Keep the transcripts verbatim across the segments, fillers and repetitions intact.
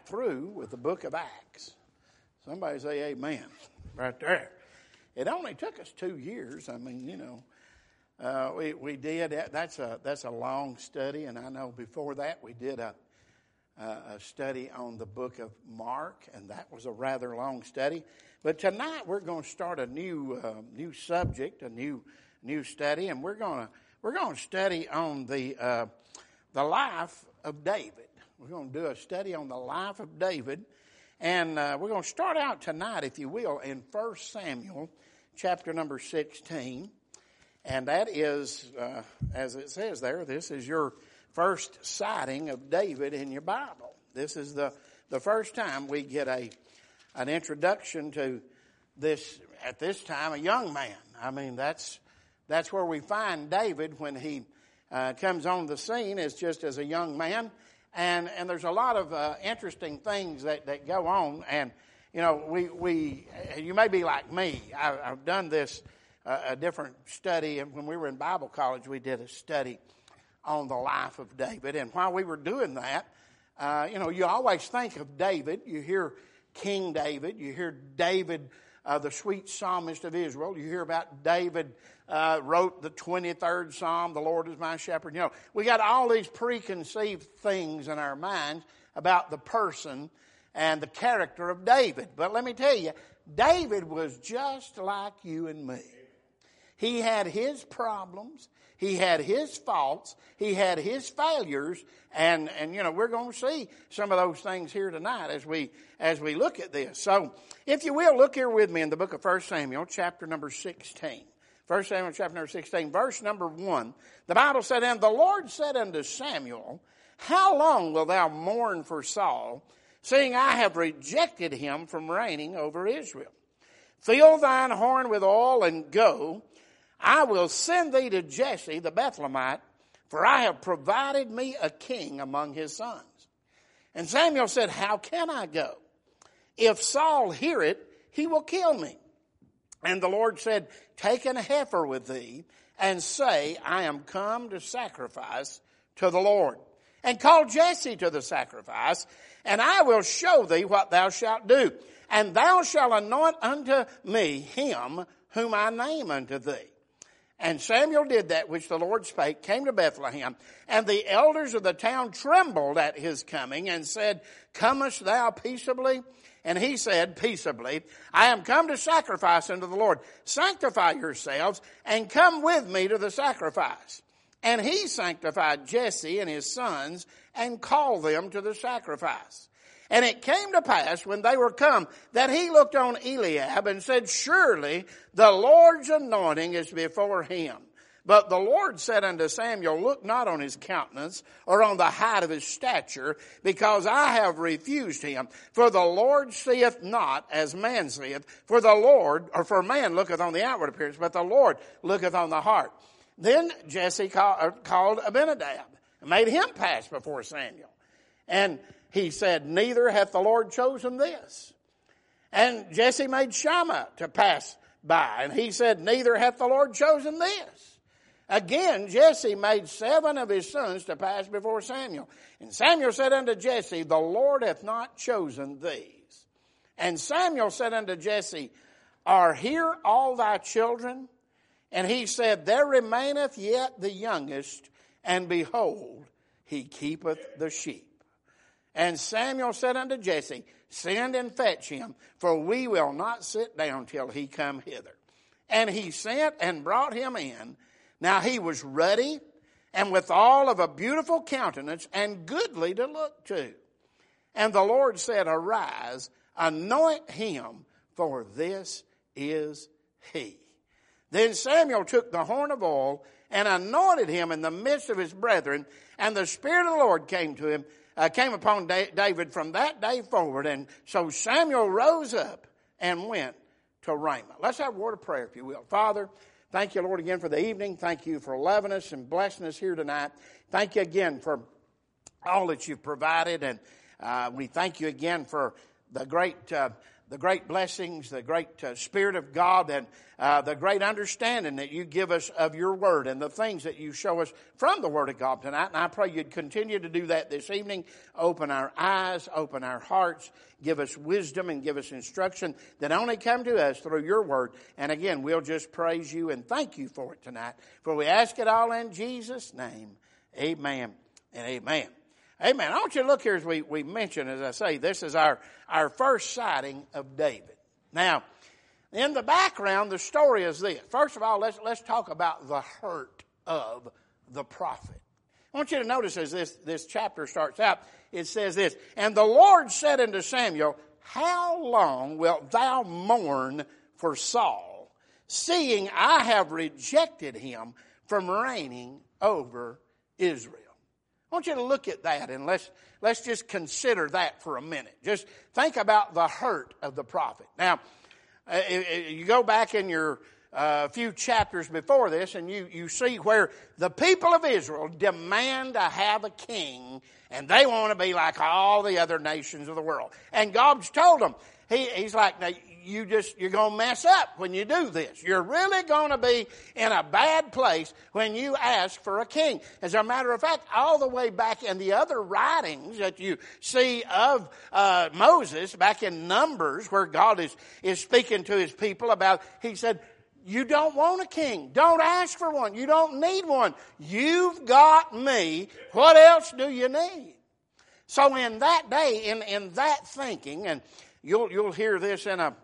through with the book of Acts. Somebody say amen right there. It only took us two years. I mean, you know, uh, we, we did. That's a, that's a long study. And I know before that we did a, a study on the book of Mark. And that was a rather long study. But tonight we're going to start a new uh, new subject, a new new study. And we're going to we're going to study on the uh, the life of David. We're going to do a study on the life of David. And uh, we're going to start out tonight, if you will, in First Samuel, chapter number sixteen. And that is, uh, as it says there, this is your first sighting of David in your Bible. This is the, the first time we get a an introduction to this, at this time, a young man. I mean, that's that's where we find David when he uh, comes on the scene, is just as a young man. And and there's a lot of uh, interesting things that, that go on. And, you know, we, we you may be like me. I, I've done this, uh, a different study. And when we were in Bible college, we did a study on the life of David. And while we were doing that, uh, you know, you always think of David. You hear King David. You hear David, uh, the sweet psalmist of Israel. You hear about David Uh, wrote the twenty-third Psalm, the Lord is my shepherd. You know, we got all these preconceived things in our minds about the person and the character of David. But let me tell you, David was just like you and me. He had his problems. He had his faults. He had his failures. And, and you know, we're going to see some of those things here tonight as we, as we look at this. So, if you will, look here with me in the book of First Samuel, chapter number sixteen. First Samuel chapter number sixteen, verse number one. The Bible said, "And the Lord said unto Samuel, How long wilt thou mourn for Saul, seeing I have rejected him from reigning over Israel? Fill thine horn with oil and go. I will send thee to Jesse the Bethlehemite, for I have provided me a king among his sons. And Samuel said, How can I go? If Saul hear it, he will kill me. And the Lord said, Take an heifer with thee, and say, I am come to sacrifice to the Lord. And call Jesse to the sacrifice, and I will show thee what thou shalt do. And thou shalt anoint unto me him whom I name unto thee. And Samuel did that which the Lord spake, came to Bethlehem. And the elders of the town trembled at his coming, and said, Comest thou peaceably? And he said, Peaceably, I am come to sacrifice unto the Lord. Sanctify yourselves, and come with me to the sacrifice. And he sanctified Jesse and his sons, and called them to the sacrifice. And it came to pass, when they were come, that he looked on Eliab, and said, Surely the Lord's anointing is before him. But the Lord said unto Samuel, Look not on his countenance, or on the height of his stature, because I have refused him. For the Lord seeth not as man seeth. For the Lord, or for man looketh on the outward appearance, but the Lord looketh on the heart. Then Jesse called Abinadab, and made him pass before Samuel. And he said, Neither hath the Lord chosen this. And Jesse made Shammah to pass by, and he said, Neither hath the Lord chosen this. Again, Jesse made seven of his sons to pass before Samuel. And Samuel said unto Jesse, The Lord hath not chosen these. And Samuel said unto Jesse, Are here all thy children? And he said, There remaineth yet the youngest, and behold, he keepeth the sheep. And Samuel said unto Jesse, Send and fetch him, for we will not sit down till he come hither. And he sent and brought him in. Now he was ruddy, and withal of a beautiful countenance, and goodly to look to. And the Lord said, Arise, anoint him, for this is he. Then Samuel took the horn of oil, and anointed him in the midst of his brethren, and the Spirit of the Lord came to him, uh, came upon da- David from that day forward. And so Samuel rose up and went to Ramah. Let's have a word of prayer, if you will. Father, thank you, Lord, again for the evening. Thank you for loving us and blessing us here tonight. Thank you again for all that you've provided. And uh, we thank you again for the great uh, the great blessings, the great uh, Spirit of God, and uh, the great understanding that you give us of your Word and the things that you show us from the Word of God tonight. And I pray you'd continue to do that this evening. Open our eyes, open our hearts, give us wisdom and give us instruction that only come to us through your Word. And again, we'll just praise you and thank you for it tonight. For we ask it all in Jesus' name. Amen and amen. Amen. I want you to look here as we, we mentioned, as I say, this is our, our first sighting of David. Now, in the background, the story is this. First of all, let's, let's talk about the hurt of the prophet. I want you to notice as this, this chapter starts out, it says this, "And the Lord said unto Samuel, How long wilt thou mourn for Saul, seeing I have rejected him from reigning over Israel?" I want you to look at that and let's, let's just consider that for a minute. Just think about the hurt of the prophet. Now, uh, you go back in your uh, few chapters before this and you, you see where the people of Israel demand to have a king and they want to be like all the other nations of the world. And God's told them, he, he's like, now, you just, you're going to mess up when you do this. You're really going to be in a bad place when you ask for a king. As a matter of fact, all the way back in the other writings that you see of uh, Moses, back in Numbers, where God is, is speaking to his people about, he said, you don't want a king. Don't ask for one. You don't need one. You've got me. What else do you need? So in that day, in, in that thinking, and you'll, you'll hear this in a,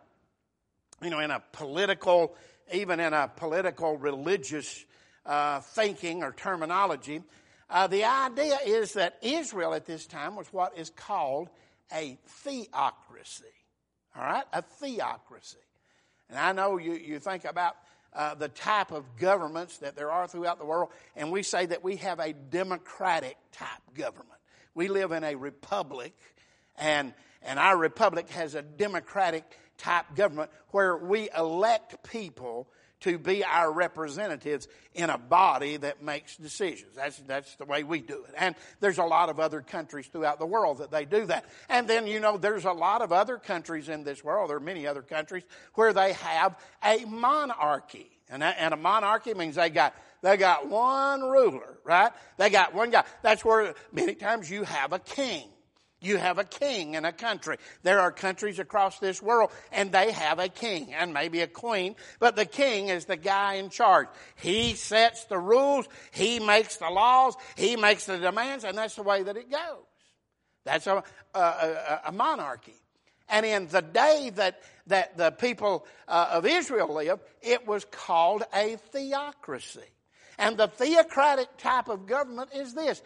you know, in a political, even in a political religious uh, thinking or terminology, uh, the idea is that Israel at this time was what is called a theocracy. All right? A theocracy. And I know you, you think about uh, the type of governments that there are throughout the world, and we say that we have a democratic type government. We live in a republic, and, and our republic has a democratic type government where we elect people to be our representatives in a body that makes decisions. That's, that's the way we do it. And there's a lot of other countries throughout the world that they do that. And then, you know, there's a lot of other countries in this world, there are many other countries, where they have a monarchy. And, that, and a monarchy means they got they got one ruler, right? They got one guy. That's where many times you have a king. You have a king in a country. There are countries across this world, and they have a king and maybe a queen, but the king is the guy in charge. He sets the rules, he makes the laws, he makes the demands, and that's the way that it goes. That's a, a, a, a monarchy. And in the day that, that the people uh, of Israel lived, it was called a theocracy. And the theocratic type of government is this.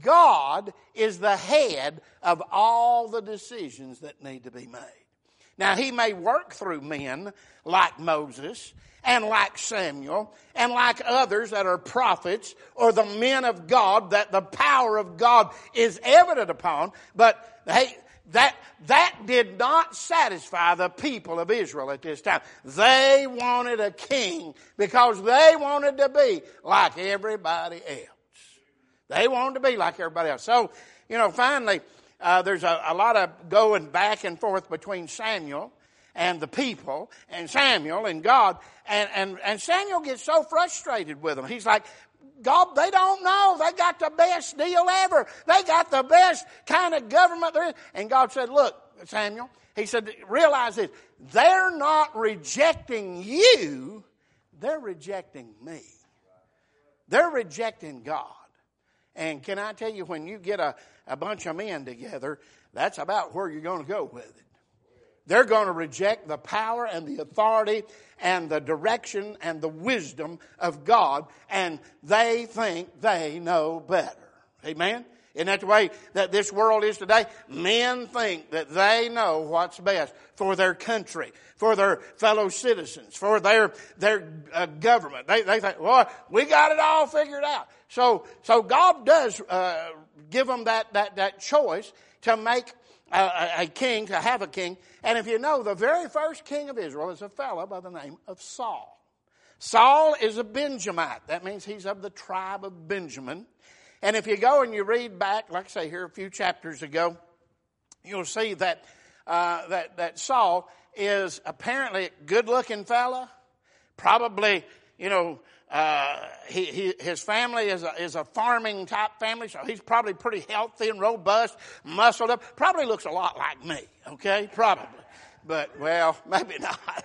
God is the head of all the decisions that need to be made. Now, he may work through men like Moses and like Samuel and like others that are prophets or the men of God that the power of God is evident upon, but hey, that, that did not satisfy the people of Israel at this time. They wanted a king because they wanted to be like everybody else. They wanted to be like everybody else. So, you know, finally, uh, there's a, a lot of going back and forth between Samuel and the people and Samuel and God. And, and, and Samuel gets so frustrated with them. He's like, God, they don't know. They got the best deal ever. They got the best kind of government there is. And God said, look, Samuel, he said, realize this. They're not rejecting you. They're rejecting me. They're rejecting God. And can I tell you, when you get a, a bunch of men together, that's about where you're going to go with it. They're going to reject the power and the authority and the direction and the wisdom of God, and they think they know better. Amen? Isn't that the way that this world is today? Men think that they know what's best for their country, for their fellow citizens, for their their uh, government. They, they think, well, we got it all figured out. So, so God does uh, give them that, that, that choice to make a, a king, to have a king. And if you know, the very first king of Israel is a fellow by the name of Saul. Saul is a Benjamite. That means he's of the tribe of Benjamin. And if you go and you read back, like I say here a few chapters ago, you'll see that uh, that, that Saul is apparently a good-looking fella. Probably, you know, uh, he, he, his family is a, is a farming type family, so he's probably pretty healthy and robust, muscled up. Probably looks a lot like me, okay? Probably. But, well, maybe not.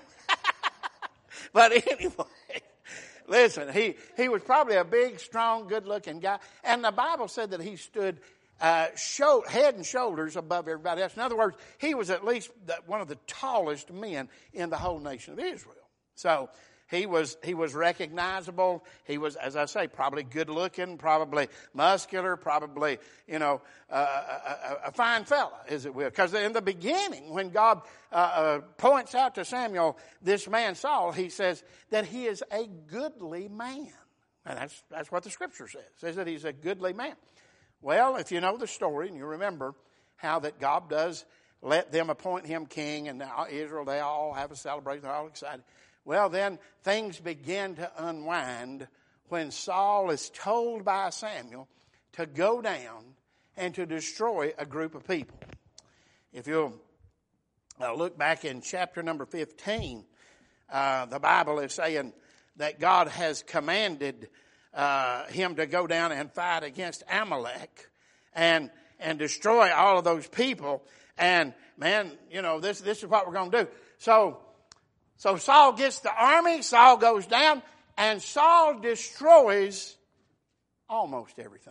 But anyway, listen, he, he was probably a big, strong, good-looking guy. And the Bible said that he stood uh, show, head and shoulders above everybody else. In other words, he was at least the, one of the tallest men in the whole nation of Israel. So he was he was recognizable. He was, as I say, probably good-looking, probably muscular, probably, you know, uh, a, a fine fella, as it will. Because in the beginning, when God uh, uh, points out to Samuel this man Saul, he says that he is a goodly man. And that's, that's what the Scripture says. It says that he's a goodly man. Well, if you know the story and you remember how that God does let them appoint him king, and Israel, they all have a celebration, they're all excited. Well, then things begin to unwind when Saul is told by Samuel to go down and to destroy a group of people. If you'll uh, look back in chapter number fifteen, uh, the Bible is saying that God has commanded uh, him to go down and fight against Amalek and and destroy all of those people. And man, you know, this this is what we're going to do. So. So Saul gets the army, Saul goes down, and Saul destroys almost everything.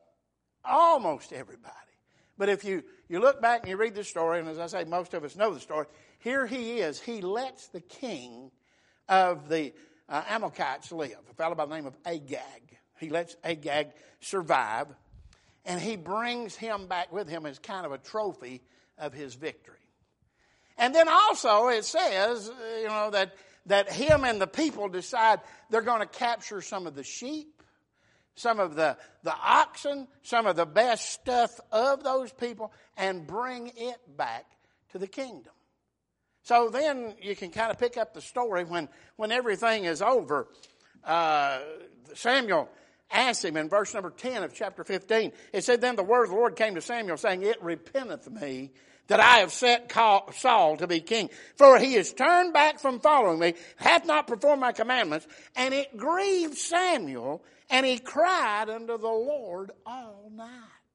Almost everybody. But if you, you look back and you read the story, and as I say, most of us know the story, here he is. He lets the king of the uh, Amalekites live, a fellow by the name of Agag. He lets Agag survive, and he brings him back with him as kind of a trophy of his victory. And then also it says, you know, that, that him and the people decide they're going to capture some of the sheep, some of the, the oxen, some of the best stuff of those people, and bring it back to the kingdom. So then you can kind of pick up the story when, when everything is over. Uh, Samuel asked him in verse number ten of chapter fifteen. It said, then the word of the Lord came to Samuel, saying, it repenteth me that I have set Saul to be king. For he has turned back from following me, hath not performed my commandments. And it grieved Samuel, and he cried unto the Lord all night.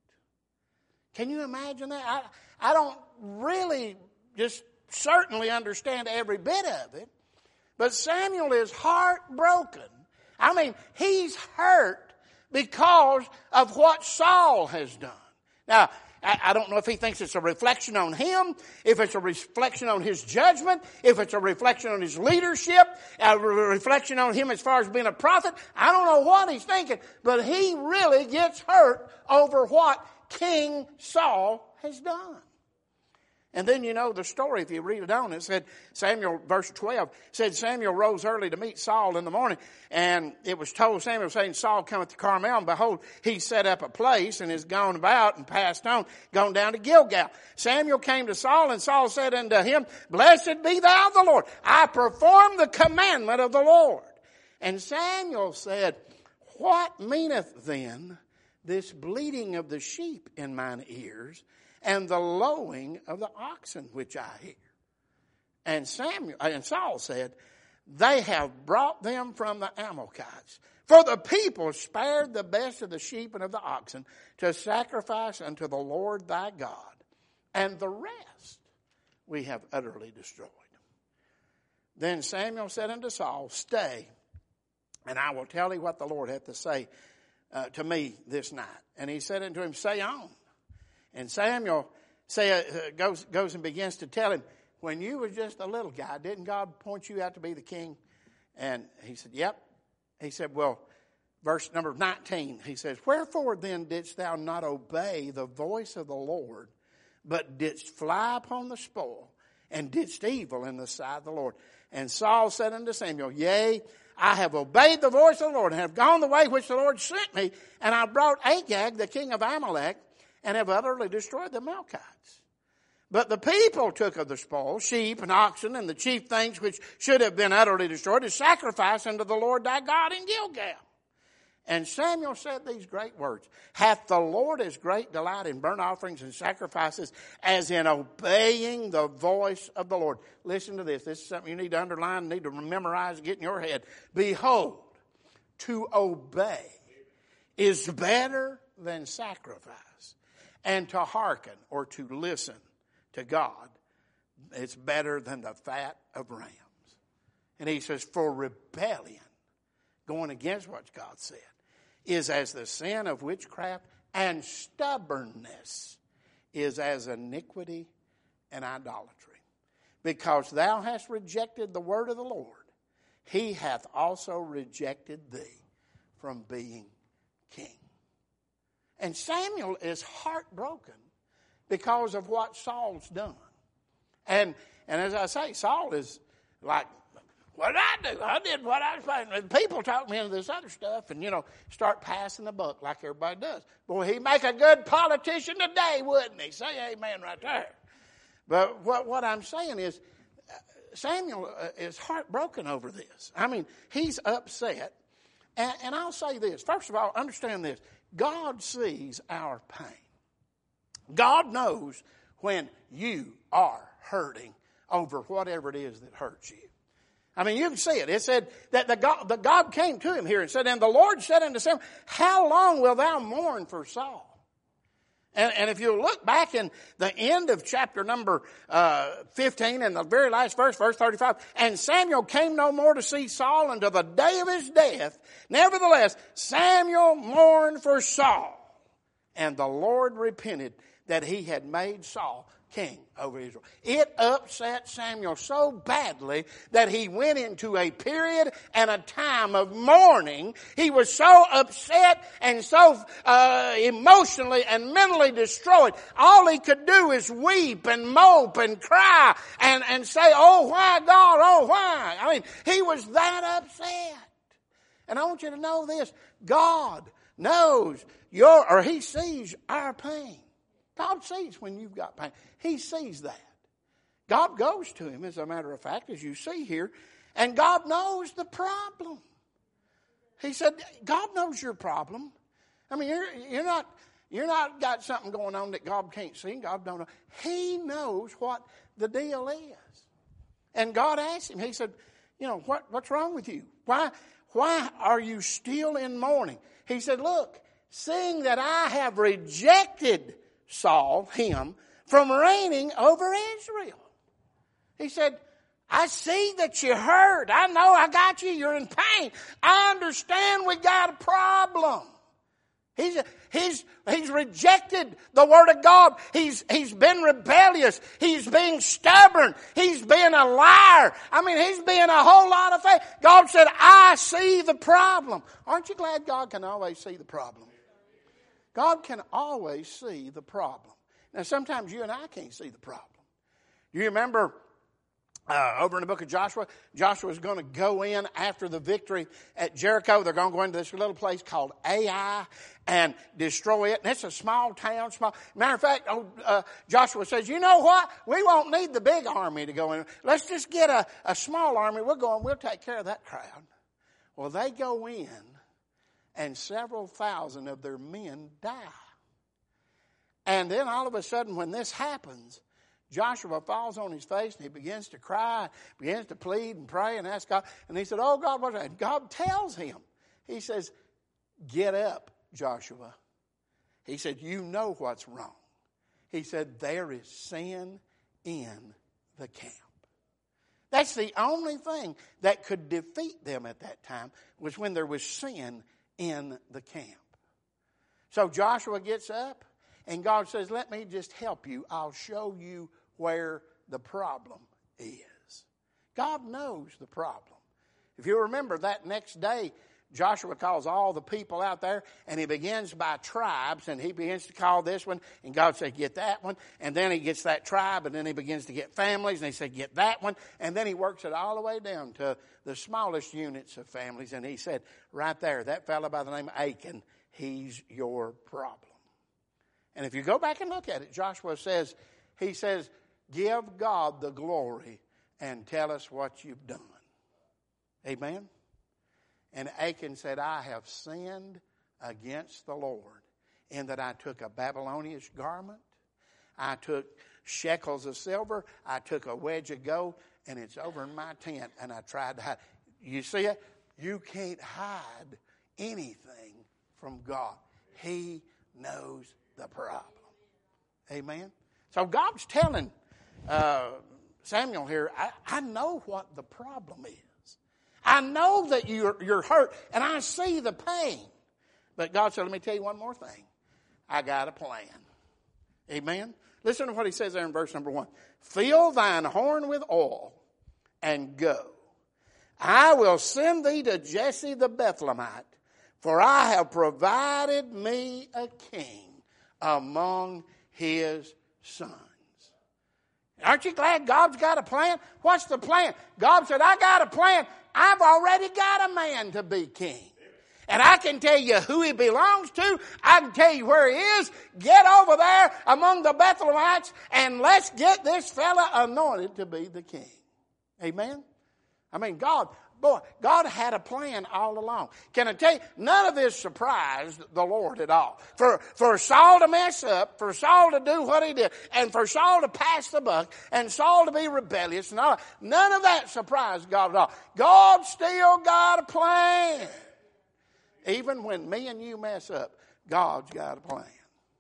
Can you imagine that? I, I don't really just certainly understand every bit of it. But Samuel is heartbroken. I mean, he's hurt because of what Saul has done. Now, I don't know if he thinks it's a reflection on him, if it's a reflection on his judgment, if it's a reflection on his leadership, a reflection on him as far as being a prophet. I don't know what he's thinking, but he really gets hurt over what King Saul has done. And then you know the story, if you read it on, it said, Samuel, verse twelve, said Samuel rose early to meet Saul in the morning, and it was told Samuel, saying, Saul cometh to Carmel, and behold, he set up a place, and is gone about, and passed on, gone down to Gilgal. Samuel came to Saul, and Saul said unto him, blessed be thou the Lord. I perform the commandment of the Lord. And Samuel said, what meaneth then this bleating of the sheep in mine ears, and the lowing of the oxen which I hear? And Samuel and Saul said, they have brought them from the Amalekites. For the people spared the best of the sheep and of the oxen to sacrifice unto the Lord thy God. And the rest we have utterly destroyed. Then Samuel said unto Saul, stay, and I will tell thee what the Lord hath to say uh, to me this night. And he said unto him, say on. And Samuel say, uh, goes, goes and begins to tell him, when you were just a little guy, didn't God point you out to be the king? And he said, yep. He said, well, verse number nineteen, he says, wherefore then didst thou not obey the voice of the Lord, but didst fly upon the spoil, and didst evil in the sight of the Lord? And Saul said unto Samuel, yea, I have obeyed the voice of the Lord, and have gone the way which the Lord sent me, and I brought Agag, the king of Amalek, and have utterly destroyed the Amalekites. But the people took of the spoil, sheep and oxen, and the chief things which should have been utterly destroyed, to sacrifice unto the Lord thy God in Gilgal. And Samuel said these great words, hath the Lord as great delight in burnt offerings and sacrifices as in obeying the voice of the Lord. Listen to this. This is something you need to underline, need to memorize, and get in your head. Behold, to obey is better than sacrifice. And to hearken or to listen to God, it's better than the fat of rams. And he says, for rebellion, going against what God said, is as the sin of witchcraft, and stubbornness is as iniquity and idolatry. Because thou hast rejected the word of the Lord, he hath also rejected thee from being king. And Samuel is heartbroken because of what Saul's done. And and as I say, Saul is like, what did I do? I did what I was supposed to do. People talk me into this other stuff and, you know, start passing the buck like everybody does. Boy, he'd make a good politician today, wouldn't he? Say amen right there. But what, what I'm saying is, Samuel is heartbroken over this. I mean, he's upset. And, and I'll say this. First of all, understand this. God sees our pain. God knows when you are hurting over whatever it is that hurts you. I mean, you can see it. It said that the God, the God came to him here and said, and the Lord said unto Samuel, how long wilt thou mourn for Saul? And, and if you look back in the end of chapter number uh, fifteen and the very last verse, verse thirty-five, and Samuel came no more to see Saul until the day of his death. Nevertheless, Samuel mourned for Saul, and the Lord repented that he had made Saul king over Israel. It upset Samuel so badly that he went into a period and a time of mourning. He was so upset and so uh, emotionally and mentally destroyed. All he could do is weep and mope and cry and, and say, oh, why, God, oh, why? I mean, he was that upset. And I want you to know this. God knows your, or he sees our pain. God sees when you've got pain. He sees that. God goes to him, as a matter of fact, as you see here, and God knows the problem. He said, God knows your problem. I mean, you're, you're not you're not got something going on that God can't see, and God don't know. He knows what the deal is. And God asked him, he said, you know, what, what's wrong with you? Why, why are you still in mourning? He said, look, seeing that I have rejected Saul, him, from reigning over Israel. He said, I see that you hurt. I know I got you. You're in pain. I understand we got a problem. He's, he's, he's rejected the word of God. He's, he's been rebellious. He's being stubborn. He's being a liar. I mean, he's being a whole lot of things. God said, I see the problem. Aren't you glad God can always see the problem? God can always see the problem. Now, sometimes you and I can't see the problem. You remember uh, over in the book of Joshua, Joshua's going to go in after the victory at Jericho. They're going to go into this little place called Ai and destroy it. And it's a small town. Small. Matter of fact, oh, uh, Joshua says, you know what? We won't need the big army to go in. Let's just get a, a small army. We'll go and we'll take care of that crowd. Well, they go in, and several thousand of their men die. And then all of a sudden, when this happens, Joshua falls on his face and he begins to cry, begins to plead and pray and ask God. And he said, oh God, what's that? And God tells him, he says, get up, Joshua. He said, you know what's wrong. He said, there is sin in the camp. That's the only thing that could defeat them at that time, was when there was sin in the camp. So Joshua gets up, and God says, let me just help you. I'll show you where the problem is. God knows the problem. If you remember, that next day, Joshua calls all the people out there, and he begins by tribes, and he begins to call this one, and God said, get that one, and then he gets that tribe, and then he begins to get families, and he said, get that one, and then he works it all the way down to the smallest units of families, and he said, right there, that fellow by the name of Achan, he's your problem. And if you go back and look at it, Joshua says, he says, give God the glory and tell us what you've done. Amen? And Achan said, I have sinned against the Lord in that I took a Babylonian garment, I took shekels of silver, I took a wedge of gold, and it's over in my tent, and I tried to hide. You see it? You can't hide anything from God. He knows the problem. Amen? So God's telling uh, Samuel here, I, I know what the problem is. I know that you're, you're hurt, and I see the pain. But God said, let me tell you one more thing. I got a plan. Amen? Listen to what he says there in verse number one. Fill thine horn with oil and go. I will send thee to Jesse the Bethlehemite, for I have provided me a king among his sons. Aren't you glad God's got a plan? What's the plan? God said, I got a plan. I've already got a man to be king. And I can tell you who he belongs to. I can tell you where he is. Get over there among the Bethlehemites and let's get this fella anointed to be the king. Amen? I mean, God, boy, God had a plan all along. Can I tell you, none of this surprised the Lord at all. For, for Saul to mess up, for Saul to do what he did, and for Saul to pass the buck, and Saul to be rebellious, and all, none of that surprised God at all. God still got a plan. Even when me and you mess up, God's got a plan.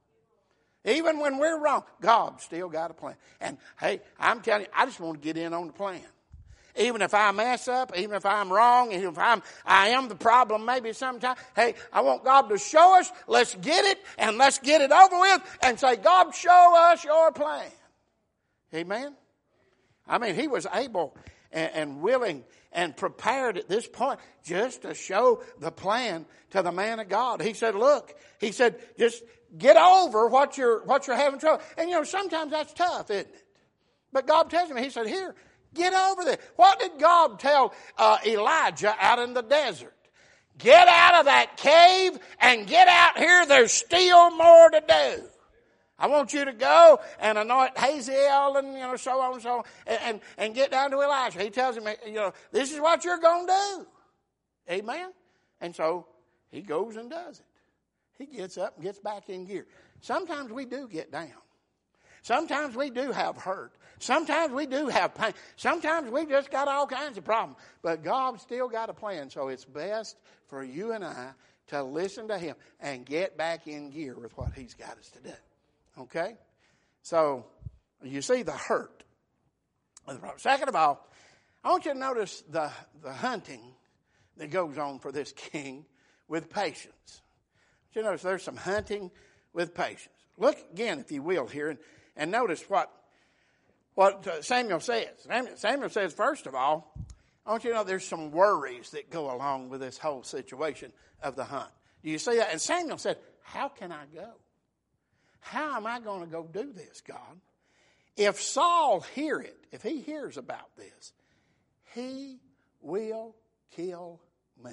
Even when we're wrong, God's still got a plan. And hey, I'm telling you, I just want to get in on the plan. Even if I mess up, even if I'm wrong, even if I'm, I am the problem maybe sometime, hey, I want God to show us, let's get it, and let's get it over with, and say, God, show us your plan. Amen? I mean, he was able and, and willing and prepared at this point just to show the plan to the man of God. He said, look, he said, just get over what you're, what you're having trouble. And you know, sometimes that's tough, isn't it? But God tells me, he said, here, get over there. What did God tell uh, Elijah out in the desert? Get out of that cave and get out here. There's still more to do. I want you to go and anoint Hazael and, you know, so on and so on, and, and, and get down to Elijah. He tells him, you know, this is what you're going to do. Amen? And so he goes and does it. He gets up and gets back in gear. Sometimes we do get down. Sometimes we do have hurt. Sometimes we do have pain. Sometimes we just got all kinds of problems. But God's still got a plan. So it's best for you and I to listen to him and get back in gear with what he's got us to do. Okay? So you see the hurt. Second of all, I want you to notice the, the hunting that goes on for this king with patience. You notice there's some hunting with patience. Look again, if you will, here, and, and notice what, what Samuel says. Samuel says, first of all, I want you to know there's some worries that go along with this whole situation of the hunt. Do you see that? And Samuel said, how can I go? How am I going to go do this, God? If Saul hear it, if he hears about this, he will kill me.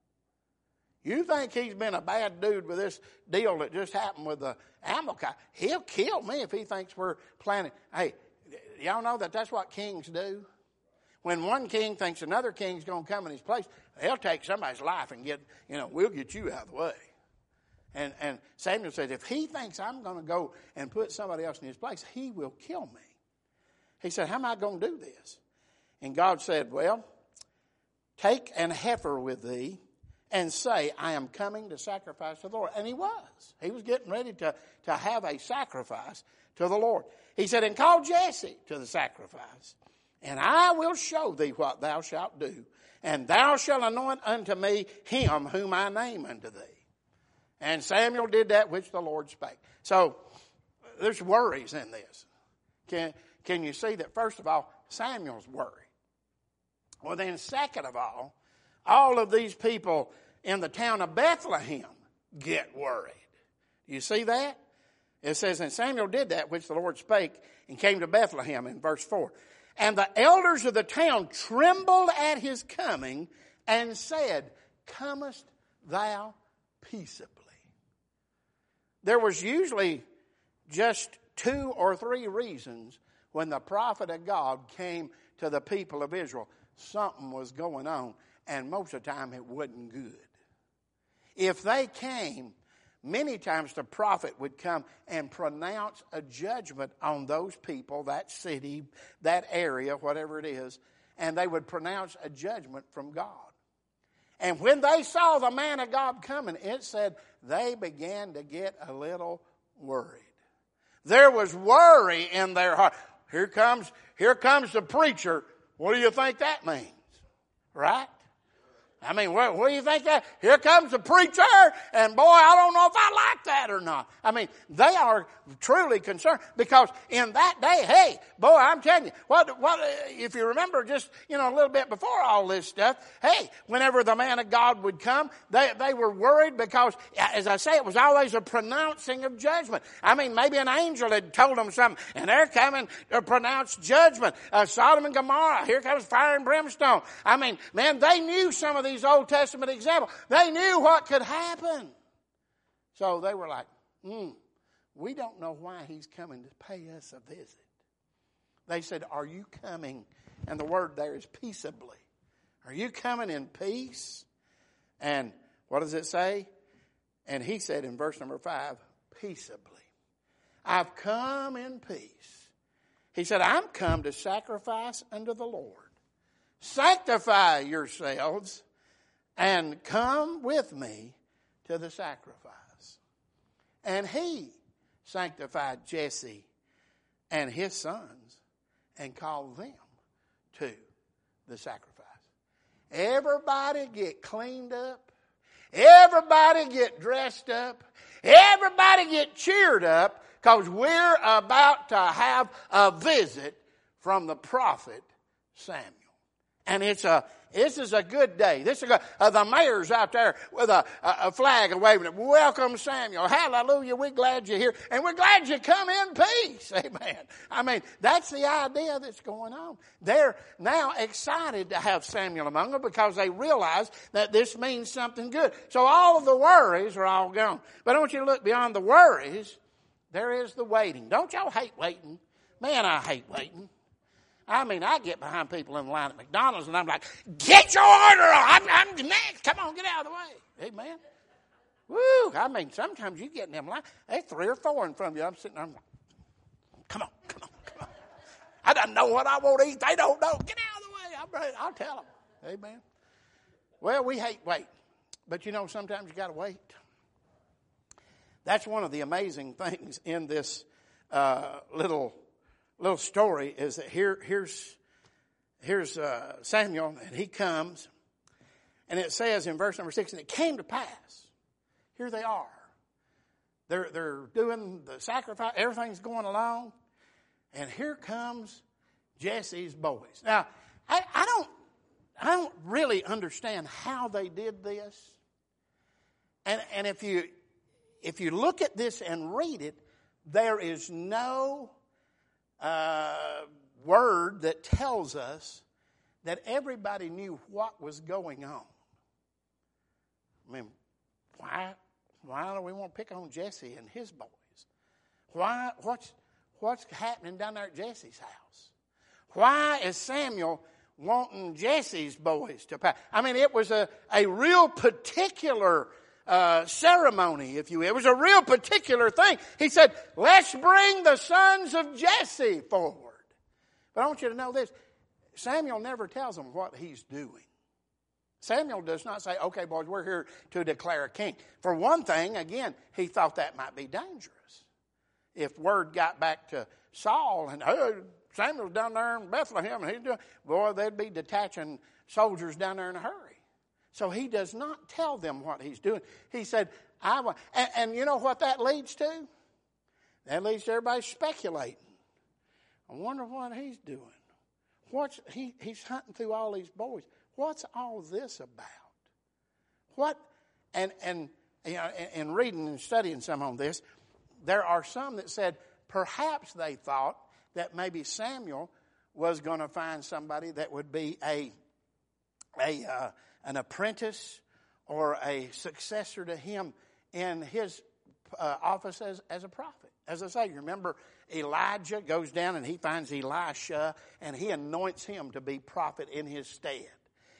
You think he's been a bad dude with this deal that just happened with the Amalekite? He'll kill me if he thinks we're planning. Hey, y'all know that that's what kings do? When one king thinks another king's going to come in his place, they'll take somebody's life and get, you know, we'll get you out of the way. And, and Samuel says, if he thinks I'm going to go and put somebody else in his place, he will kill me. He said, how am I going to do this? And God said, well, take an heifer with thee and say, I am coming to sacrifice to the Lord. And he was. He was getting ready to, to have a sacrifice to the Lord. He said, and call Jesse to the sacrifice, and I will show thee what thou shalt do, and thou shalt anoint unto me him whom I name unto thee. And Samuel did that which the Lord spake. So there's worries in this. Can, can you see that, first of all, Samuel's worried? Well, then second of all, all of these people in the town of Bethlehem get worried. You see that? It says, and Samuel did that which the Lord spake and came to Bethlehem in verse four. And the elders of the town trembled at his coming and said, comest thou peaceably? There was usually just two or three reasons when the prophet of God came to the people of Israel. Something was going on, and most of the time it wasn't good. If they came, many times the prophet would come and pronounce a judgment on those people, that city, that area, whatever it is, and they would pronounce a judgment from God. And when they saw the man of God coming, it said they began to get a little worried. There was worry in their heart. Here comes, here comes the preacher. What do you think that means? Right? I mean, what, what do you think that? Here comes the preacher, and boy, I don't know if I like that or not. I mean, they are truly concerned because in that day, hey, boy, I'm telling you, what, what, if you remember just, you know, a little bit before all this stuff, hey, whenever the man of God would come, they, they were worried because, as I say, it was always a pronouncing of judgment. I mean, maybe an angel had told them something, and they're coming to pronounce judgment. Uh, Sodom and Gomorrah, here comes fire and brimstone. I mean, man, they knew some of these Old Testament examples. They knew what could happen. So they were like, hmm, we don't know why he's coming to pay us a visit. They said, are you coming? And the word there is peaceably. Are you coming in peace? And what does it say? And he said in verse number five, peaceably. I've come in peace. He said, I'm come to sacrifice unto the Lord. Sanctify yourselves and come with me to the sacrifice. And he sanctified Jesse and his sons and called them to the sacrifice. Everybody get cleaned up. Everybody get dressed up. Everybody get cheered up because we're about to have a visit from the prophet Samuel. And it's a This is a good day. This is a, uh, the mayor's out there with a, a, a flag waving it. Welcome, Samuel. Hallelujah. We're glad you're here. And we're glad you come in peace. Amen. I mean, that's the idea that's going on. They're now excited to have Samuel among them because they realize that this means something good. So all of the worries are all gone. But I want you to look beyond the worries. There is the waiting. Don't y'all hate waiting? Man, I hate waiting. I mean, I get behind people in the line at McDonald's and I'm like, get your order on. I'm, I'm next. Come on, get out of the way. Amen. Woo. I mean, sometimes you get in them line. There's three or four in front of you. I'm sitting there. I'm like, come on, come on, come on. I don't know what I want to eat. They don't know. Get out of the way. I'm ready. I'll tell them. Amen. Well, we hate wait. But you know, sometimes you got to wait. That's one of the amazing things in this uh, little little story is that here, here's, here's uh, Samuel, and he comes, and it says in verse number six, and it came to pass. Here they are. They're, they're doing the sacrifice. Everything's going along. And here comes Jesse's boys. Now, I, I don't, I don't really understand how they did this. And, and if you, if you look at this and read it, there is no Uh, word that tells us that everybody knew what was going on. I mean, why, why do we want to pick on Jesse and his boys? Why, what's, what's happening down there at Jesse's house? Why is Samuel wanting Jesse's boys to pass? I mean, it was a, a real particular Uh, ceremony, if you will. It was a real particular thing. He said, let's bring the sons of Jesse forward. But I want you to know this. Samuel never tells them what he's doing. Samuel does not say, okay, boys, we're here to declare a king. For one thing, again, he thought that might be dangerous. If word got back to Saul and, oh, Samuel's down there in Bethlehem, and he's doing, boy, they'd be detaching soldiers down there in a hurry. So he does not tell them what he's doing. He said, I want, and, and you know what that leads to? That leads to everybody speculating. I wonder what he's doing. What's he, he's hunting through all these boys. What's all this about? What, and, and, you know, and reading and studying some on this, there are some that said perhaps they thought that maybe Samuel was going to find somebody that would be a, a, uh, an apprentice or a successor to him in his uh, office as, as a prophet. As I say, you remember Elijah goes down and he finds Elisha and he anoints him to be prophet in his stead.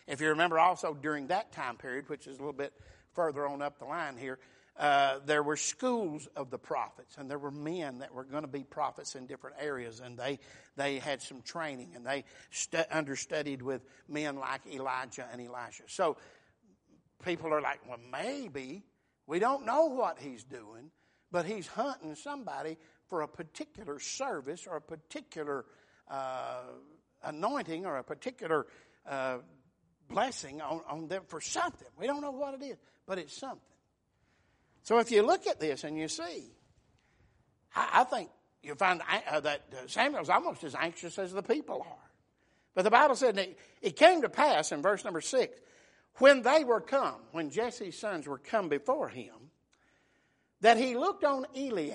if you remember also during that time period, which is a little bit further on up the line here, uh, there were schools of the prophets, and there were men that were going to be prophets in different areas, and they they had some training, and they stu- understudied with men like Elijah and Elisha. So people are like, well, maybe, we don't know what he's doing, but he's hunting somebody for a particular service or a particular uh, anointing or a particular uh, blessing on, on them for something. We don't know what it is, but it's something. So if you look at this and you see, I, I think you'll find uh, that Samuel's almost as anxious as the people are. But the Bible said it, it came to pass in verse number six, when they were come, when Jesse's sons were come before him, that he looked on Eliab,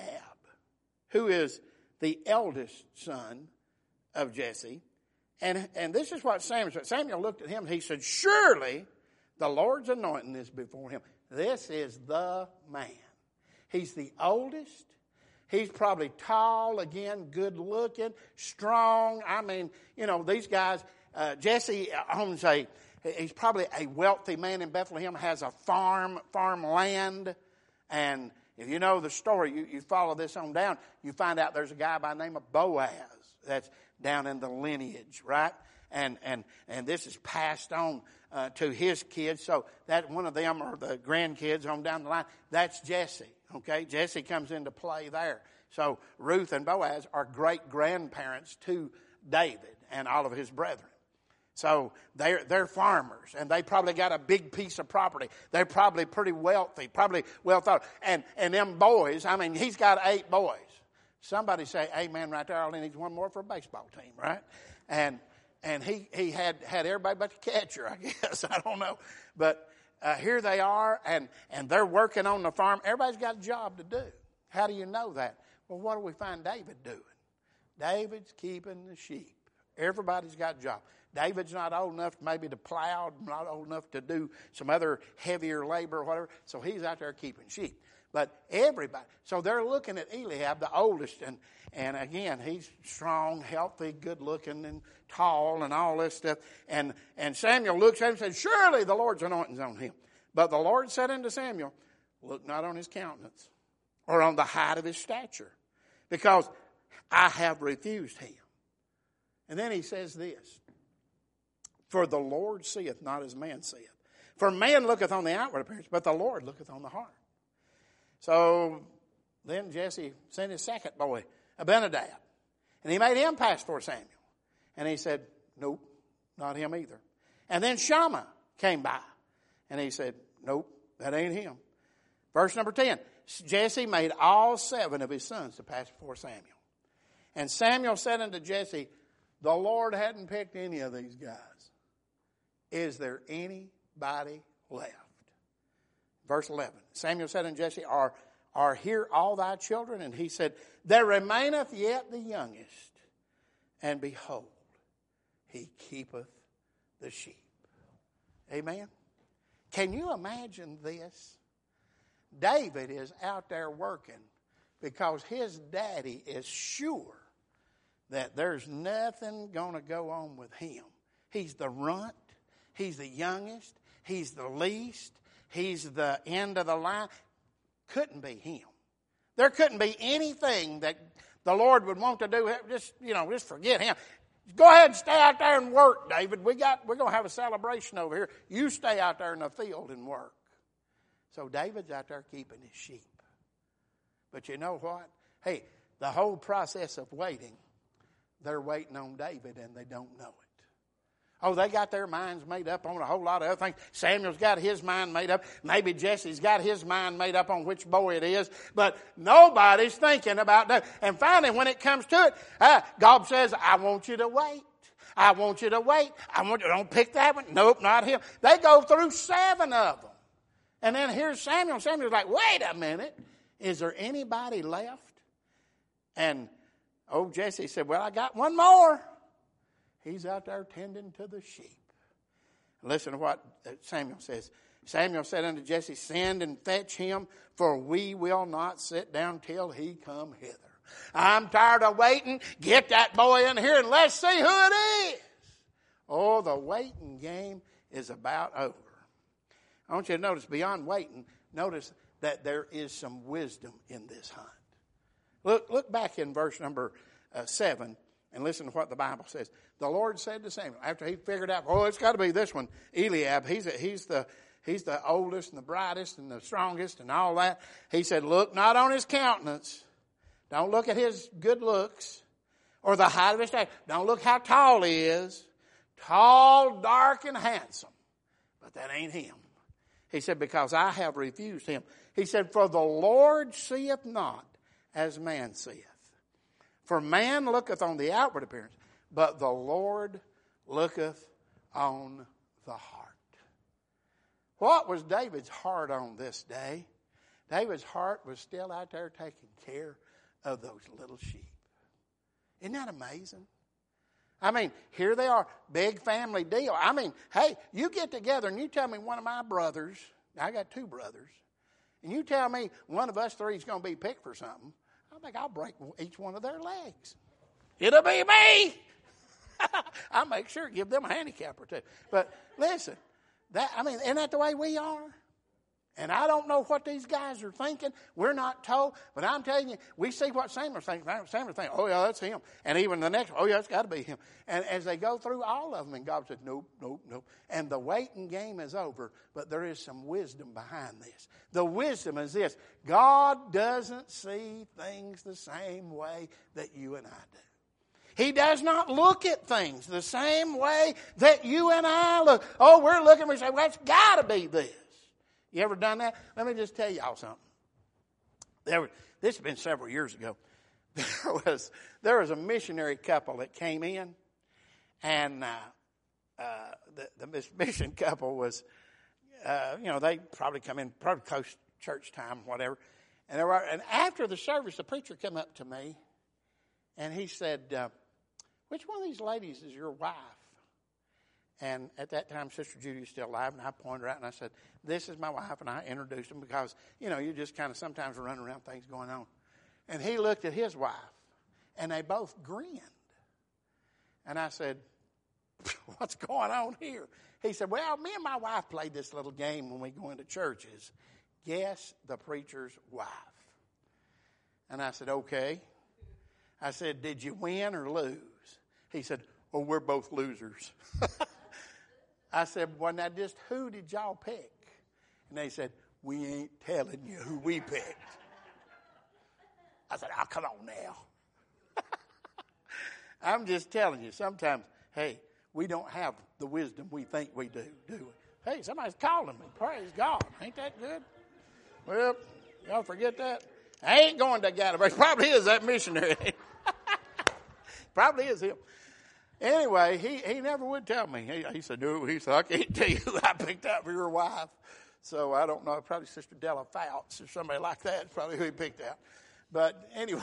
who is the eldest son of Jesse. And, and this is what Samuel said. Samuel looked at him and he said, surely the Lord's anointing is before him. This is the man. He's the oldest. He's probably tall, again, good looking, strong. I mean, you know, these guys, uh, Jesse owns a, he's probably a wealthy man in Bethlehem, has a farm, farm land. And if you know the story, you, you follow this on down, you find out there's a guy by the name of Boaz that's down in the lineage, right? And and and this is passed on uh, to his kids. So that one of them are the grandkids on down the line. That's Jesse, okay? Jesse comes into play there. So Ruth and Boaz are great-grandparents to David and all of his brethren. So they're, they're farmers, and they probably got a big piece of property. They're probably pretty wealthy, probably well thought. And, and them boys, I mean, he's got eight boys. Somebody say, amen, right there. All he needs one more for a baseball team, right? And and he, he had, had everybody but the catcher, I guess. I don't know. But uh, here they are, and, and they're working on the farm. Everybody's got a job to do. How do you know that? Well, what do we find David doing? David's keeping the sheep. Everybody's got a job. David's not old enough maybe to plow, not old enough to do some other heavier labor or whatever, so he's out there keeping sheep. But everybody, so they're looking at Eliab, the oldest, and, and again, he's strong, healthy, good-looking, and tall, and all this stuff. And, and Samuel looks at him and says, surely the Lord's anointing's on him. But the Lord said unto Samuel, look not on his countenance, or on the height of his stature, because I have refused him. And then he says this, for the Lord seeth not as man seeth. For man looketh on the outward appearance, but the Lord looketh on the heart. So then Jesse sent his second boy, Abinadab, and he made him pass for Samuel. And he said, nope, not him either. And then Shammah came by, and he said, nope, that ain't him. Verse number ten, Jesse made all seven of his sons to pass before Samuel. And Samuel said unto Jesse, the Lord hadn't picked any of these guys. Is there anybody left? Verse eleven. Samuel said unto Jesse, are, are here all thy children? And he said, there remaineth yet the youngest. And behold, he keepeth the sheep. Amen? Can you imagine this? David is out there working because his daddy is sure that there's nothing going to go on with him. He's the runt. He's the youngest. He's the least. He's the end of the line. Couldn't be him. There couldn't be anything that the Lord would want to do. Just, you know, just forget him. Go ahead and stay out there and work, David. We got, we're going to have a celebration over here. You stay out there in the field and work. So David's out there keeping his sheep. But you know what? Hey, the whole process of waiting, they're waiting on David and they don't know it. Oh, they got their minds made up on a whole lot of other things. Samuel's got his mind made up. Maybe Jesse's got his mind made up on which boy it is. But nobody's thinking about that. And finally, when it comes to it, uh, God says, I want you to wait. I want you to wait. I want you, don't pick that one. Nope, not him. They go through seven of them. And then here's Samuel. Samuel's like, wait a minute. Is there anybody left? And old Jesse said, well, I got one more. He's out there tending to the sheep. Listen to what Samuel says. Samuel said unto Jesse, send and fetch him, for we will not sit down till he come hither. I'm tired of waiting. Get that boy in here and let's see who it is. Oh, the waiting game is about over. I want you to notice, beyond waiting, notice that there is some wisdom in this hunt. Look, look back in verse number uh, seven and listen to what the Bible says. The Lord said to Samuel, after he figured out, oh, it's got to be this one, Eliab. He's a, he's the he's the oldest and the brightest and the strongest and all that. He said, look not on his countenance. Don't look at his good looks or the height of his stature. Don't look how tall he is. Tall, dark, and handsome. But that ain't him. He said, because I have refused him. He said, for the Lord seeth not as man seeth. For man looketh on the outward appearance, but the Lord looketh on the heart. What was David's heart on this day? David's heart was still out there taking care of those little sheep. Isn't that amazing? I mean, here they are, big family deal. I mean, hey, you get together and you tell me one of my brothers, I got two brothers, and you tell me one of us three is going to be picked for something, I think I'll break each one of their legs. It'll be me. I'll make sure to give them a handicap or two. But listen, that I mean, isn't that the way we are? And I don't know what these guys are thinking. We're not told. But I'm telling you, we see what Samuel's thinking. Samuel's thinking, oh, yeah, that's him. And even the next, oh, yeah, it's got to be him. And as they go through all of them, and God said, nope, nope, nope. And the waiting game is over. But there is some wisdom behind this. The wisdom is this. God doesn't see things the same way that you and I do. He does not look at things the same way that you and I look. Oh, we're looking and we say, well, it's got to be this. You ever done that? Let me just tell y'all something. There was, this has been several years ago. There was there was a missionary couple that came in, and uh, uh, the, the this mission couple was, uh, you know, they probably come in probably close church time, whatever. And there were, and after the service, the preacher came up to me, and he said, uh, "Which one of these ladies is your wife?" And at that time, Sister Judy was still alive, and I pointed her out, and I said, this is my wife, and I introduced him because, you know, you just kind of sometimes run around things going on. And he looked at his wife, and they both grinned. And I said, what's going on here? He said, well, me and my wife played this little game when we go into churches. Guess the preacher's wife. And I said, okay. I said, did you win or lose? He said, oh, we're both losers. I said, well, now just who did y'all pick? And they said, we ain't telling you who we picked. I said, oh, come on now. I'm just telling you, sometimes, hey, we don't have the wisdom we think we do, do we? Hey, somebody's calling me. Praise God. Ain't that good? Well, y'all forget that? I ain't going to Gatlinburg. Probably is that missionary. Probably is him. Anyway, he, he never would tell me. He, he said, no, he said, I can't tell you who I picked out for your wife. So I don't know, probably Sister Della Fouts or somebody like that is probably who he picked out. But anyway,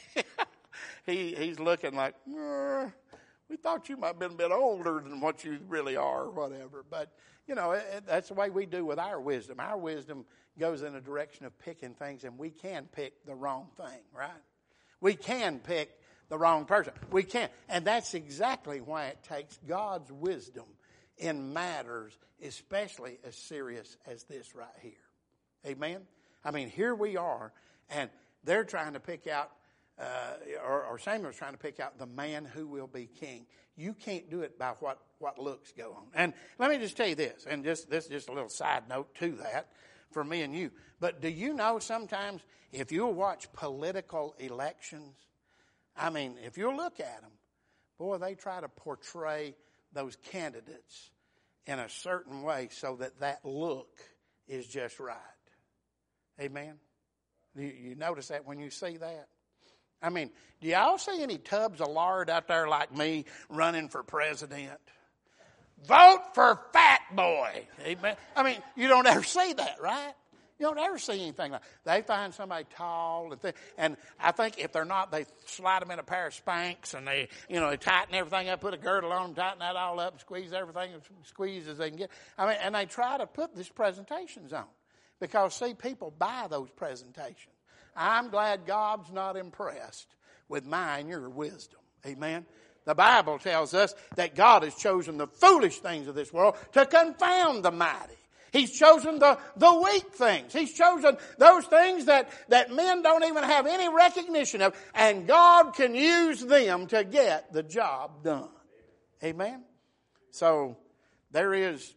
he he's looking like, eh, we thought you might have been a bit older than what you really are or whatever. But, you know, it, it, that's the way we do with our wisdom. Our wisdom goes in a direction of picking things, and we can pick the wrong thing, right? We can pick the wrong person. We can't. And that's exactly why it takes God's wisdom in matters especially as serious as this right here. Amen? I mean, here we are, and they're trying to pick out, uh, or, or Samuel's trying to pick out the man who will be king. You can't do it by what, what looks go on. And let me just tell you this, and just this is just a little side note to that for me and you. But do you know sometimes if you watch political elections, I mean, if you look at them, boy, they try to portray those candidates in a certain way so that that look is just right. Amen? You, you notice that when you see that? I mean, do y'all see any tubs of lard out there like me running for president? Vote for Fat Boy. Amen? I mean, you don't ever see that, right? You don't ever see anything like that. They find somebody tall and th- and I think if they're not, they slide them in a pair of Spanx and they, you know, they tighten everything up, put a girdle on them, tighten that all up, squeeze everything as squeeze as they can get. I mean, and they try to put these presentations on because see, people buy those presentations. I'm glad God's not impressed with my and your wisdom. Amen. The Bible tells us that God has chosen the foolish things of this world to confound the mighty. He's chosen the, the weak things. He's chosen those things that, that men don't even have any recognition of. And God can use them to get the job done. Amen? So there is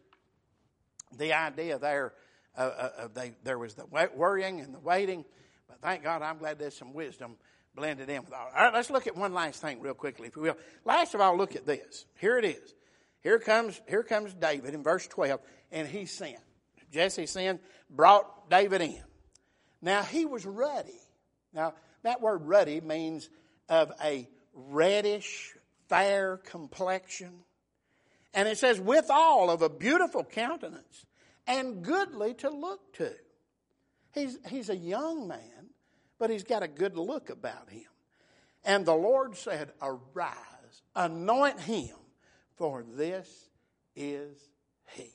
the idea there. Uh, uh, uh, they, there was the worrying and the waiting. But thank God, I'm glad there's some wisdom blended in with all. All right, let's look at one last thing real quickly, if we will. Last of all, look at this. Here it is. Here comes, here comes David in verse twelve, and he sinned. Jesse sinned, brought David in. Now, he was ruddy. Now, that word ruddy means of a reddish, fair complexion. And it says, withal of a beautiful countenance and goodly to look to. He's, he's a young man, but he's got a good look about him. And the Lord said, arise, anoint him, for this is he.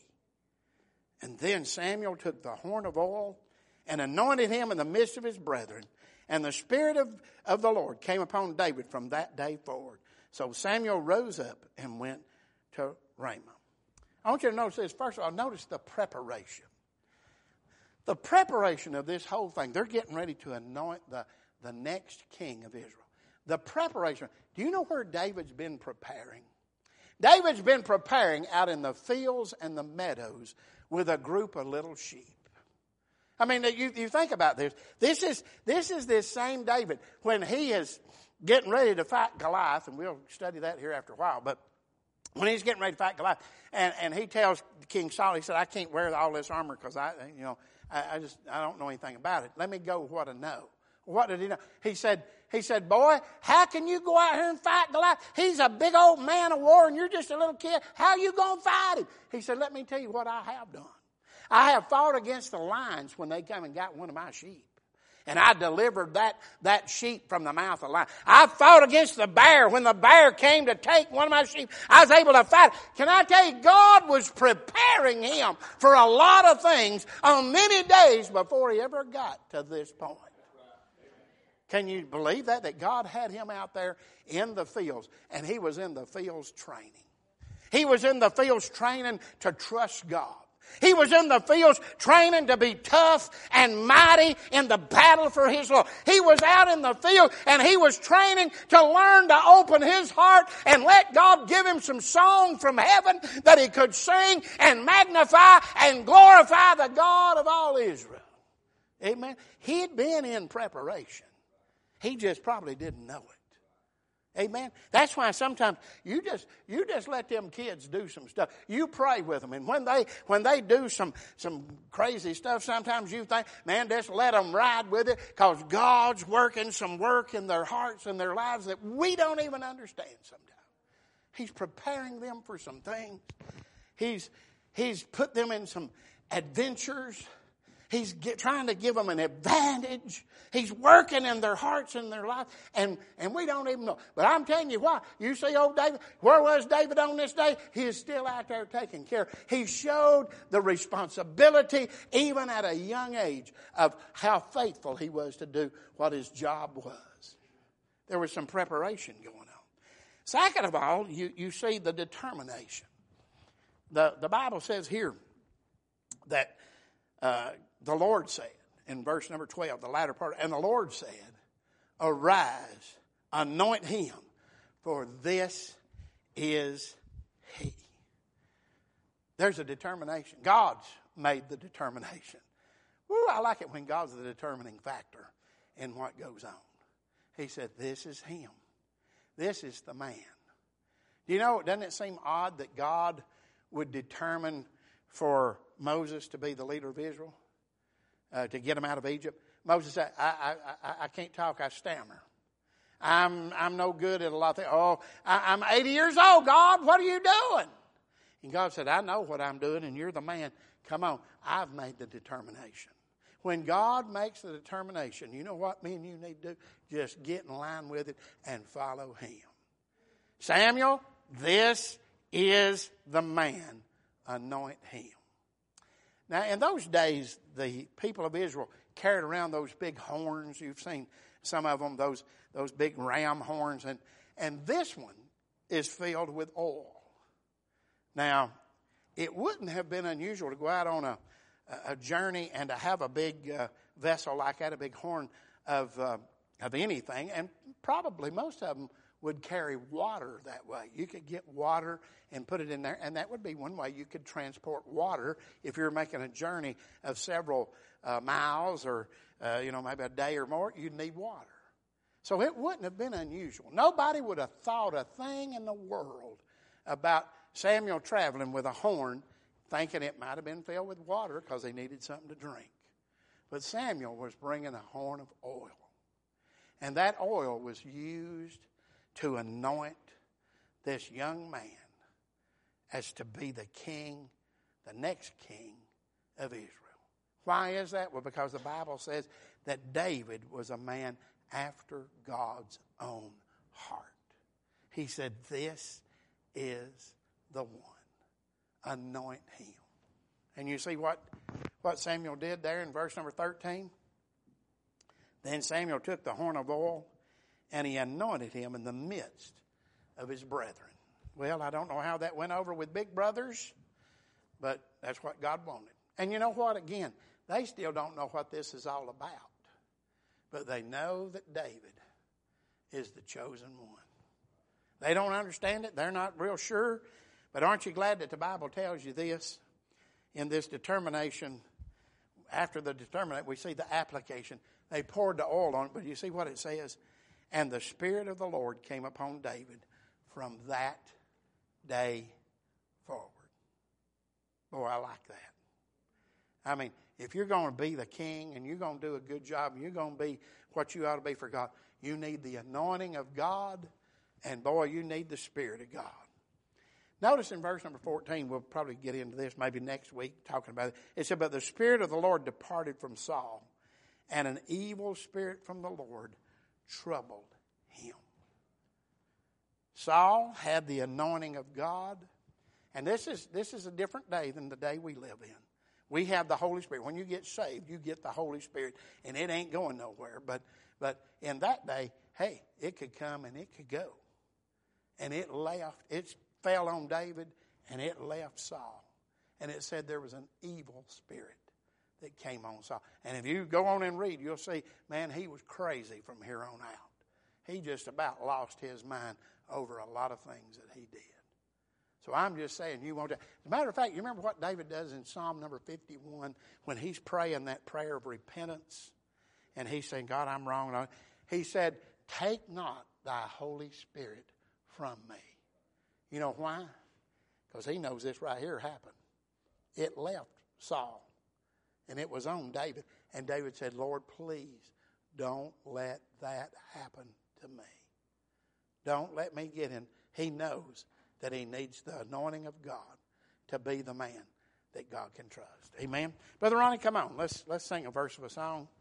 And then Samuel took the horn of oil and anointed him in the midst of his brethren. And the Spirit of, of the Lord came upon David from that day forward. So Samuel rose up and went to Ramah. I want you to notice this. First of all, notice the preparation. The preparation of this whole thing. They're getting ready to anoint the, the next king of Israel. The preparation. Do you know where David's been preparing? David's been preparing out in the fields and the meadows with a group of little sheep. I mean, you, you think about this. This is, this is this same David when he is getting ready to fight Goliath, and we'll study that here after a while, but when he's getting ready to fight Goliath, and, and he tells King Saul, he said, I can't wear all this armor because I, you know, I, I just, I don't know anything about it. Let me go with what I know. What did he know? He said, he said, boy, how can you go out here and fight Goliath? He's a big old man of war and you're just a little kid. How are you going to fight him? He said, let me tell you what I have done. I have fought against the lions when they come and got one of my sheep. And I delivered that, that sheep from the mouth of the lion. I fought against the bear when the bear came to take one of my sheep. I was able to fight. Can I tell you, God was preparing him for a lot of things on many days before he ever got to this point. Can you believe that? That God had him out there in the fields, and he was in the fields training. He was in the fields training to trust God. He was in the fields training to be tough and mighty in the battle for his Lord. He was out in the field and he was training to learn to open his heart and let God give him some song from heaven that he could sing and magnify and glorify the God of all Israel. Amen. He'd been in preparation. He just probably didn't know it. Amen. That's why sometimes you just you just let them kids do some stuff. You pray with them, and when they when they do some some crazy stuff, sometimes you think, man, just let them ride with it, because God's working some work in their hearts and their lives that we don't even understand sometimes. He's preparing them for some things. He's he's put them in some adventures. He's get, trying to give them an advantage. He's working in their hearts and their life. And, and we don't even know. But I'm telling you why. You see old David, where was David on this day? He is still out there taking care. He showed the responsibility, even at a young age, of how faithful he was to do what his job was. There was some preparation going on. Second of all, you, you see the determination. The, the Bible says here that uh, the Lord said, in verse number twelve, the latter part, and the Lord said, arise, anoint him, for this is he. There's a determination. God's made the determination. Woo, I like it when God's the determining factor in what goes on. He said, this is him. This is the man. Do you know, doesn't it seem odd that God would determine for Moses to be the leader of Israel? Uh, to get him out of Egypt. Moses said, I, I, I, I can't talk, I stammer. I'm, I'm no good at a lot of things. Oh, I, I'm eighty years old, God, what are you doing? And God said, I know what I'm doing, and you're the man. Come on, I've made the determination. When God makes the determination, you know what me and you need to do? Just get in line with it and follow him. Samuel, this is the man. Anoint him. Now, in those days, the people of Israel carried around those big horns. You've seen some of them, those those big ram horns. And, and this one is filled with oil. Now, it wouldn't have been unusual to go out on a, a journey and to have a big uh, vessel like that, a big horn of uh, of anything, and probably most of them would carry water that way. You could get water and put it in there, and that would be one way you could transport water if you're making a journey of several uh, miles or, uh, you know, maybe a day or more. You'd need water. So it wouldn't have been unusual. Nobody would have thought a thing in the world about Samuel traveling with a horn, thinking it might have been filled with water because he needed something to drink. But Samuel was bringing a horn of oil. And that oil was used to anoint this young man as to be the king, the next king of Israel. Why is that? Well, because the Bible says that David was a man after God's own heart. He said, this is the one. Anoint him. And you see what, what Samuel did there in verse number thirteen? Then Samuel took the horn of oil and he anointed him in the midst of his brethren. Well, I don't know how that went over with big brothers, but that's what God wanted. And you know what? Again, they still don't know what this is all about. But they know that David is the chosen one. They don't understand it. They're not real sure. But aren't you glad that the Bible tells you this? In this determination, after the determination, we see the application. They poured the oil on it, but you see what it says? And the Spirit of the Lord came upon David from that day forward. Boy, I like that. I mean, if you're going to be the king and you're going to do a good job and you're going to be what you ought to be for God, you need the anointing of God, and boy, you need the Spirit of God. Notice in verse number fourteen, we'll probably get into this maybe next week talking about it. It said, but the Spirit of the Lord departed from Saul, and an evil spirit from the Lord troubled him. Saul had the anointing of God, and this is this is a different day than the day we live in. We have the Holy Spirit. When you get saved, you get the Holy Spirit, and it ain't going nowhere. But but in that day, hey, it could come and it could go. And it left, it fell on David, and it left Saul. And it said there was an evil spirit that came on Saul. And if you go on and read, you'll see, man, he was crazy from here on out. He just about lost his mind over a lot of things that he did. So I'm just saying, you want to. As a matter of fact, you remember what David does in Psalm number fifty-one when he's praying that prayer of repentance, and he's saying, God, I'm wrong. He said, take not thy Holy Spirit from me. You know why? Because he knows this right here happened. It left Saul, and it was on David. And David said, Lord, please don't let that happen to me. Don't let me get in. He knows that he needs the anointing of God to be the man that God can trust. Amen? Brother Ronnie, come on. Let's, let's sing a verse of a song.